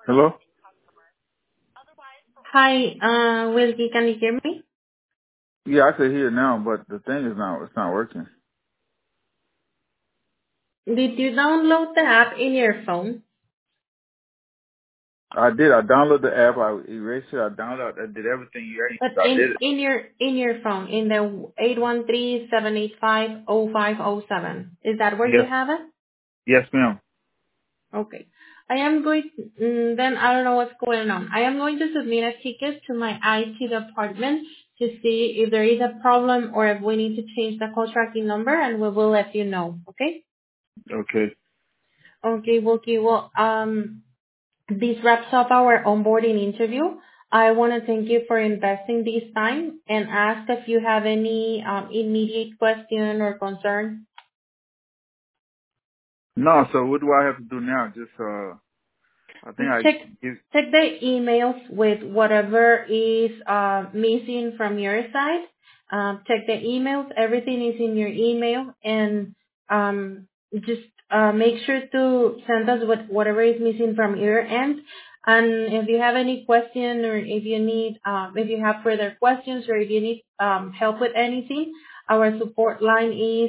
Hello? Hi, Wilkie, can you hear me? Yeah, I can hear it now, but the thing is it's not working. Did you download the app in your phone? I did. I downloaded the app. I erased it. I did everything you asked. But I did it. in your phone, in the 813-785-0507. Is that where you Yes. have it? Yes, ma'am. Okay. I am going, then I don't know what's going on. I am going to submit a ticket to my IT department to see if there is a problem or if we need to change the call tracking number, and we will let you know. Okay? Okay. Okay, Wilkie. Well, this wraps up our onboarding interview. I want to thank you for investing this time and ask if you have any immediate question or concern. No, so what do I have to do now? Just, I think I Check give, check the emails with whatever is missing from your side. Check the emails. Everything is in your email, and just make sure to send us whatever is missing from your end. And if you have any question, or if you need, if you have further questions, or if you need help with anything, our support line is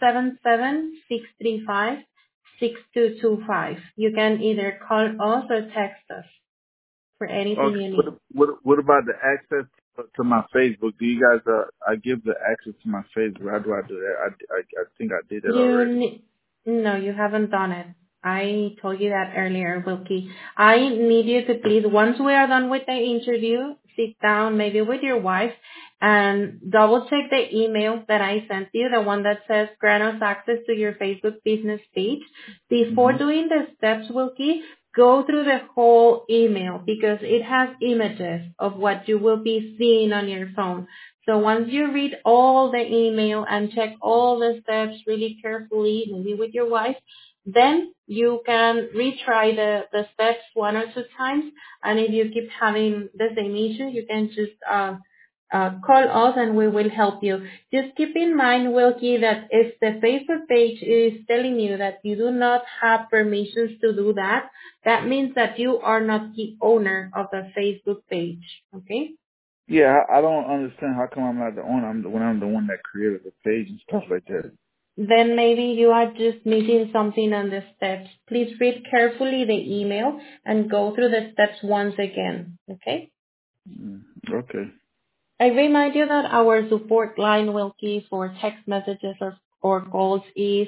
877-635-6225. You can either call us or text us for anything okay, you need. what about the access to my Facebook? Do you guys, I give the access to my Facebook. How do I do that? I think I did that You already. ne- no, you haven't done it. I told you that earlier, Wilkie. I need you to please, once we are done with the interview, sit down maybe with your wife and double check the email that I sent you, the one that says grant us access to your Facebook business page. Before hmm doing the steps, Wilkie, go through the whole email because it has images of what you will be seeing on your phone. So once you read all the email and check all the steps really carefully, maybe with your wife, then you can retry the steps one or two times. And if you keep having the same issue, you can just call us and we will help you. Just keep in mind, Wilkie, that if the Facebook page is telling you that you do not have permissions to do that, that means that you are not the owner of the Facebook page. Okay? Yeah, I don't understand how come I'm not the owner. When I'm the one that created the page and stuff like that. Then maybe you are just missing something on the steps. Please read carefully the email and go through the steps once again. Okay? Okay. I remind you that our support line will key for text messages or calls is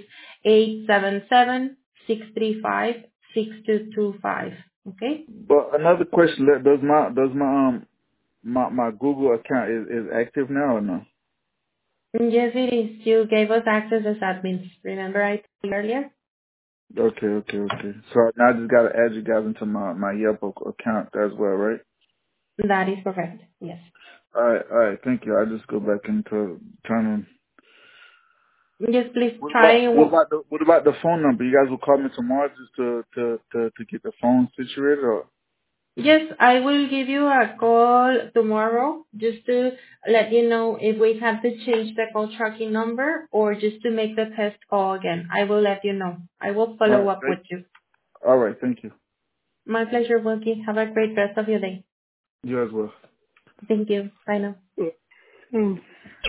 877-635-6225. Okay? But another question: does my Google account is active now or no? Yes, it is. You gave us access as admins. Remember I told you earlier? Okay. So now I just gotta add you guys into my Yelp account as well, right? That is correct. Yes. All right. Thank you. I just go back into trying to. Yes, please What about try. what about the phone number? You guys will call me tomorrow just to get the phone situated, or Yes, I will give you a call tomorrow just to let you know if we have to change the call tracking number or just to make the test call again. I will let you know. I will all follow right. up with you. All right. Thank you. My pleasure, Wilkie. Have a great rest of your day. You as well. Thank you. Bye now. Mm.